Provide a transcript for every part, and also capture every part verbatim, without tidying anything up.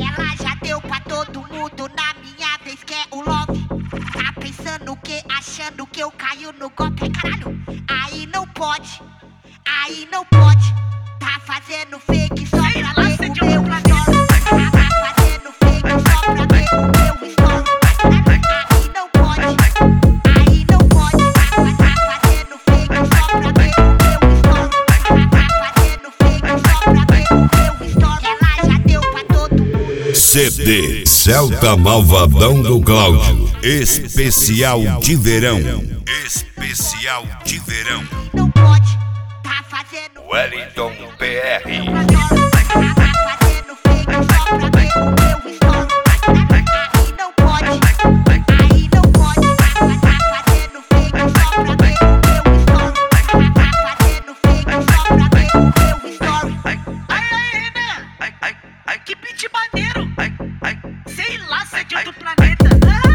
Ela já deu pra todo mundo, na minha vez quer o love. Tá pensando o que? Achando que eu caio no golpe, caralho. Aí não pode, aí não pode. Tá fazendo fake só pra ver o meu story. Tá fazendo fake só pra ver o meu story. Aí não pode, aí não pode. Tá fazendo fake só pra ver o meu story. Tá fazendo fake só pra ver o meu story. Ela já deu pra todo mundo. C D Celta Malvadão do Cláudio. Especial de verão. Especial de verão. Não pode, tá fazendo Wellington P R. tá fazendo fake só pra ver o meu story. Aí não pode, aí não pode. Tá fazendo fake só pra ver o meu story. Tá fazendo fake só pra ver o meu story. Ai, ai, Renan! Ai, ai, ai, que beat maneiro! Ai, ai, sei lá se é de outro planeta!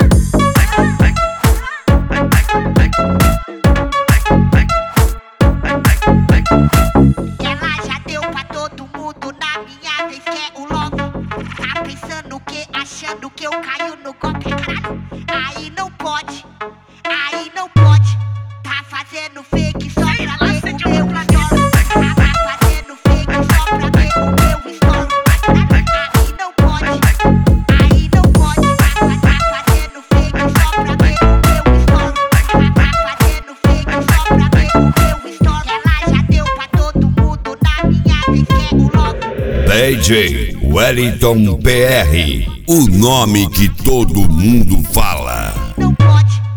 Ela já deu pra todo mundo, na minha vez quer o love. Tá pensando o que? Achando que eu caio no golpe, caralho. Aí não pode, aí não pode. Tá fazendo fake só pra ver o meu story. Tá fazendo fake só pra ver o meu story. Aí não pode, aí não pode. Tá fazendo fake só pra ver o meu story. Tá fazendo fake só pra ver o meu story. Ela já deu pra todo mundo, na minha vez quer o love. D J Wellington P R. O nome que todo mundo fala. Não pode,